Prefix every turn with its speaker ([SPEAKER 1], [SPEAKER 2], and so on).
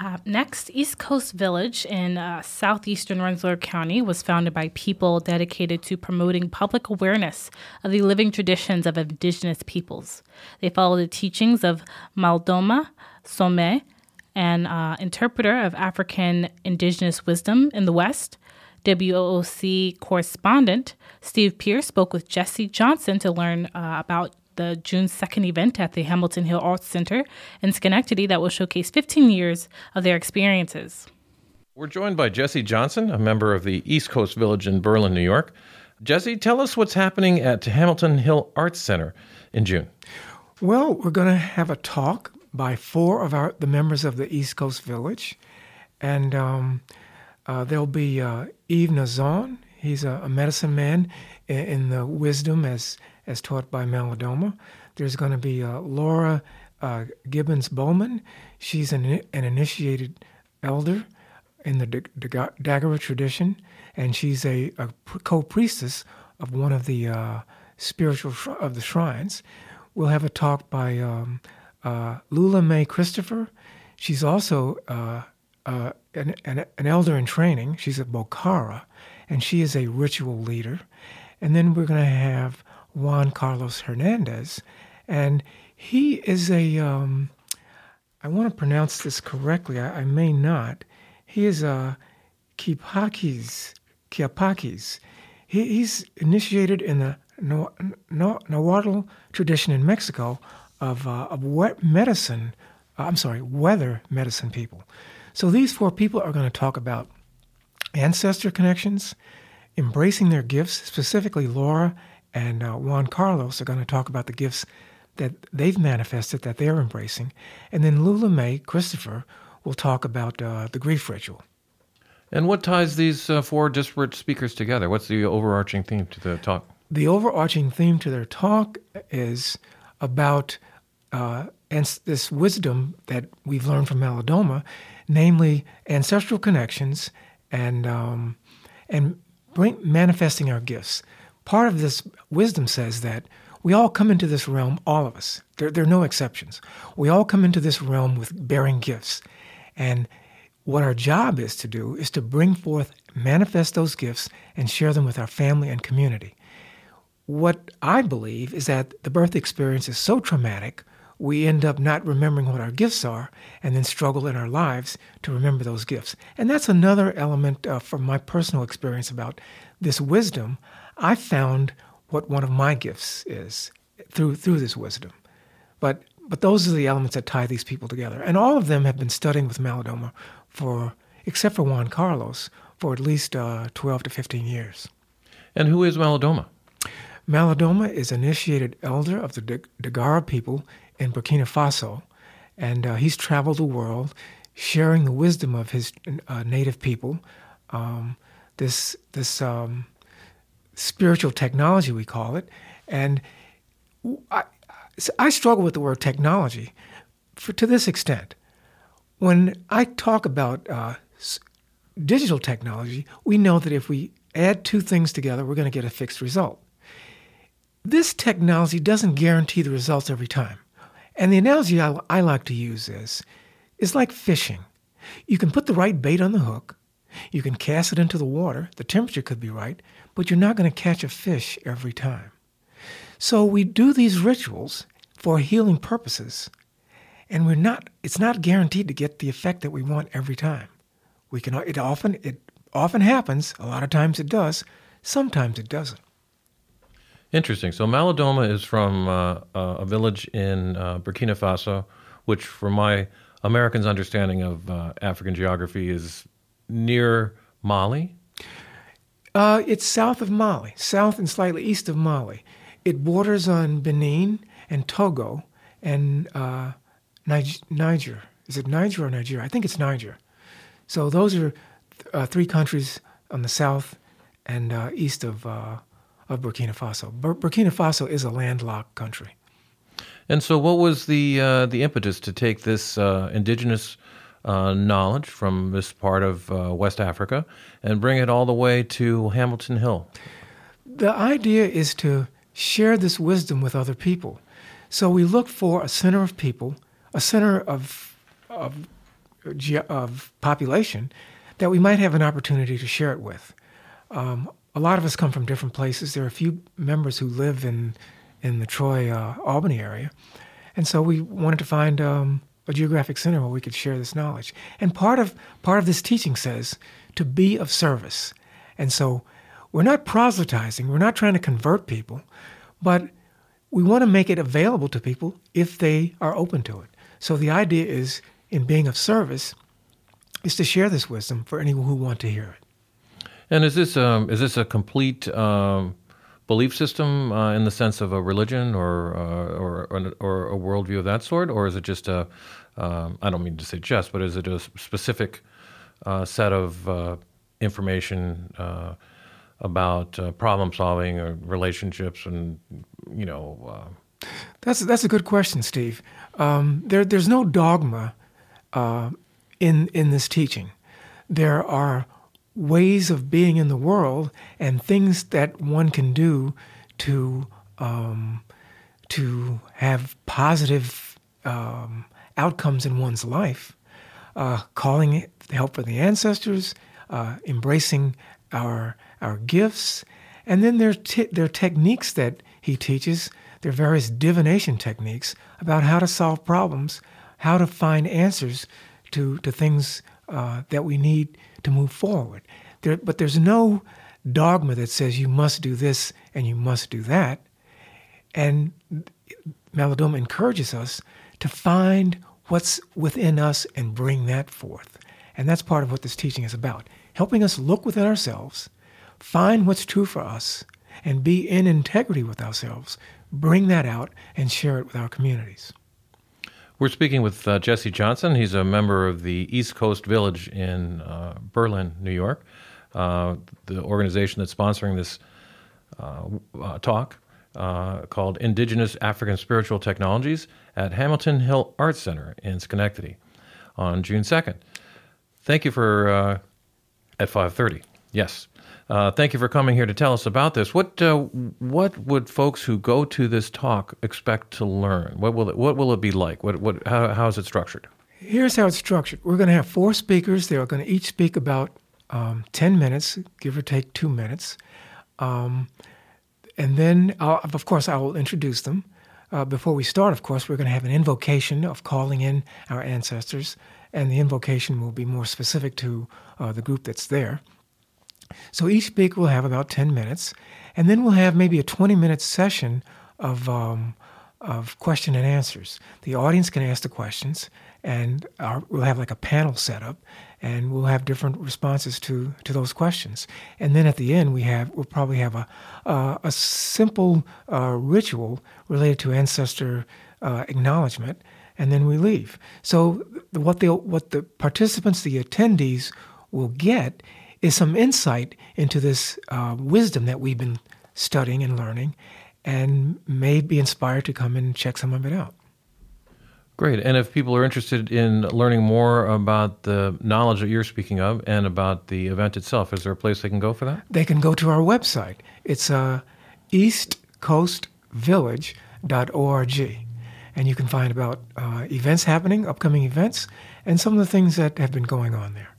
[SPEAKER 1] Next, East Coast Village in southeastern Rensselaer County was founded by people dedicated to promoting public awareness of the living traditions of indigenous peoples. They follow the teachings of Malidoma Somé, an interpreter of African indigenous wisdom in the West. WOOC correspondent Steve Pierce spoke with Jesse Johnson to learn about the June 2nd event at the Hamilton Hill Arts Center in Schenectady that will showcase 15 years of their experiences.
[SPEAKER 2] We're joined by Jesse Johnson, a member of the East Coast Village in Berlin, New York. Jesse, tell us what's happening at Hamilton Hill Arts Center in June.
[SPEAKER 3] Well, we're going to have a talk by four of the members of the East Coast Village, and there'll be Yves Nazon. He's a medicine man in the wisdom as taught by Malidoma. There's going to be Laura Gibbons Bowman. She's an initiated elder in the Dagara tradition, and she's a co-priestess of one of the spiritual of the shrines. We'll have a talk by Lula Mae Christopher. She's also an elder in training. She's a Bokhara, and she is a ritual leader. And then we're going to have Juan Carlos Hernandez, and he is I want to pronounce this correctly, I may not. He is a Quiapakis. He's initiated in the Nahuatl tradition in Mexico of weather medicine people. So these four people are going to talk about ancestor connections, embracing their gifts. Specifically, Laura and Juan Carlos are going to talk about the gifts that they've manifested, that they're embracing. And then Lula Mae Christopher will talk about the grief ritual.
[SPEAKER 2] And what ties these four disparate speakers together? What's the overarching theme to the talk?
[SPEAKER 3] The overarching theme to their talk is about this wisdom that we've learned from Malidoma, namely ancestral connections and manifesting our gifts. Part of this wisdom says that we all come into this realm, all of us. There are no exceptions. We all come into this realm with bearing gifts. And what our job is to do is to bring forth, manifest those gifts, and share them with our family and community. What I believe is that the birth experience is so traumatic, we end up not remembering what our gifts are and then struggle in our lives to remember those gifts. And that's another element from my personal experience about this wisdom. I found what one of my gifts is through this wisdom. But those are the elements that tie these people together. And all of them have been studying with Malidoma except for Juan Carlos, for at least 12 to 15 years.
[SPEAKER 2] And who is Malidoma?
[SPEAKER 3] Malidoma is initiated elder of the Dagara people in Burkina Faso, and he's traveled the world sharing the wisdom of his native people, this spiritual technology, we call it. And I struggle with the word technology to this extent. When I talk about digital technology, we know that if we add two things together, we're going to get a fixed result. This technology doesn't guarantee the results every time. And the analogy I like to use is like fishing. You can put the right bait on the hook, you can cast it into the water, the temperature could be right, but you're not going to catch a fish every time. So we do these rituals for healing purposes, and it's not guaranteed to get the effect that we want every time. It often happens, a lot of times it does, sometimes it doesn't.
[SPEAKER 2] Interesting. So Malidoma is from a village in Burkina Faso, which from my American's understanding of African geography is near Mali?
[SPEAKER 3] It's south of Mali, south and slightly east of Mali. It borders on Benin and Togo and Niger. Is it Niger or Nigeria? I think it's Niger. So those are three countries on the south and east of Burkina Faso. Burkina Faso is a landlocked country.
[SPEAKER 2] And so what was the impetus to take this indigenous knowledge from this part of West Africa and bring it all the way to Hamilton Hill?
[SPEAKER 3] The idea is to share this wisdom with other people. So we look for a center of people, a center of of population that we might have an opportunity to share it with. A lot of us come from different places. There are a few members who live in the Troy, Albany area. And so we wanted to find a geographic center where we could share this knowledge. And part of this teaching says to be of service. And so we're not proselytizing. We're not trying to convert people, but we want to make it available to people if they are open to it. So the idea is, in being of service, is to share this wisdom for anyone who want to hear it.
[SPEAKER 2] And is this a complete belief system in the sense of a religion or a worldview of that sort, or is it just I don't mean to say just, but is it a specific set of information about problem solving or relationships and
[SPEAKER 3] That's a good question, Steve. There's no dogma in this teaching. There are ways of being in the world and things that one can do to have positive outcomes in one's life. Calling help for the ancestors, embracing our gifts, and then there are techniques that he teaches. There are various divination techniques about how to solve problems, how to find answers to things that we need to move forward. But there's no dogma that says you must do this and you must do that. And Malidoma encourages us to find what's within us and bring that forth. And that's part of what this teaching is about, helping us look within ourselves, find what's true for us, and be in integrity with ourselves, bring that out, and share it with our communities.
[SPEAKER 2] We're speaking with Jesse Johnson. He's a member of the East Coast Village in Berlin, New York, the organization that's sponsoring this talk called Indigenous African Spiritual Technologies at Hamilton Hill Arts Center in Schenectady on June 2nd. Thank you for, at 5:30, yes. Thank you for coming here to tell us about this. What would folks who go to this talk expect to learn? What will it be like? How is it structured? Here's how it's structured. We're going to have 4 speakers. They're going to each speak about 10 minutes, give or take 2 minutes. And then, of course, I will introduce them. Before we start, of course, we're going to have an invocation of calling in our ancestors, and the invocation will be more specific to the group that's there. So each speaker will have about 10 minutes, and then we'll have maybe a 20-minute session of question and answers. The audience can ask the questions, and we'll have like a panel set up, and we'll have different responses to those questions. And then at the end, we'll probably have a simple ritual related to ancestor acknowledgement, and then we leave. So what the participants, the attendees, will get is some insight into this wisdom that we've been studying and learning, and may be inspired to come and check some of it out. Great. And if people are interested in learning more about the knowledge that you're speaking of and about the event itself, is there a place they can go for that? They can go to our website. It's eastcoastvillage.org. And you can find about events happening, upcoming events, and some of the things that have been going on there.